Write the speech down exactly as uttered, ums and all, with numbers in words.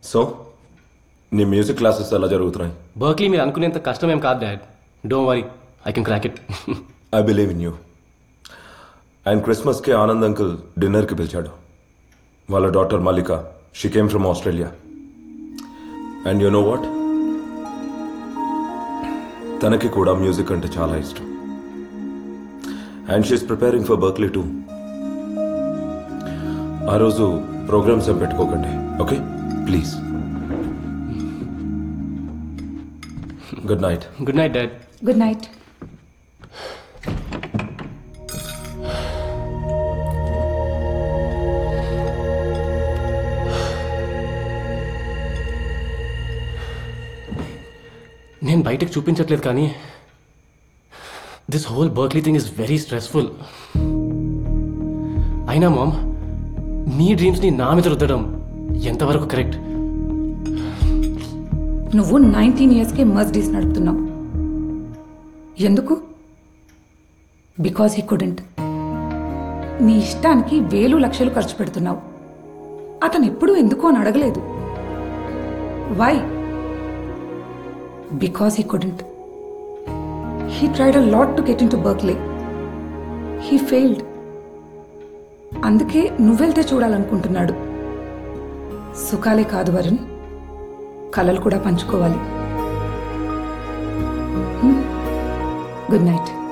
So నీ music classes ఎలా జరుగుతున్నాయి? బర్క్లీ మీరు అనుకునేంత కష్టమేం కాదు dad. Don't worry, I can crack it. I believe in you. And క్రిస్మస్కి ఆనంద్ అంకుల్ డిన్నర్కి పిలిచాడు. వాళ్ళ daughter Mallika, she came from Australia. And you know what, తనకి కూడా మ్యూజిక్ అంటే చాలా ఇష్టం. And she's preparing for Berkeley too. ఆ రోజు ప్రోగ్రామ్స్ ఏం పెట్టుకోకండి, okay? Please. Good night. Good night dad. Good night. నేను బయటకు చూపించట్లేదు కానీ this whole Berkeley thing is very stressful. అయినా మామ్, నీ డ్రీమ్స్ని నా మీద రుద్దడం ఎంతవరకు కరెక్ట్? నువ్వు నైన్టీన్ ఇయర్స్కి మర్సిడీస్ నడుపుతున్నావు. ఎందుకు? Because he couldn't. నీ ఇష్టానికి వేలు లక్షలు ఖర్చు పెడుతున్నావు. అతను ఎప్పుడూ ఎందుకు అని అడగలేదు. Why? Because he couldn't. He tried a lot to get into Berkeley. He failed. అందుకే నువ్వెళ్తే చూడాలనుకుంటున్నాడు. సుఖాలే కాదు వరుణ్, కలలు కూడా పంచుకోవాలి. గుడ్ నైట్.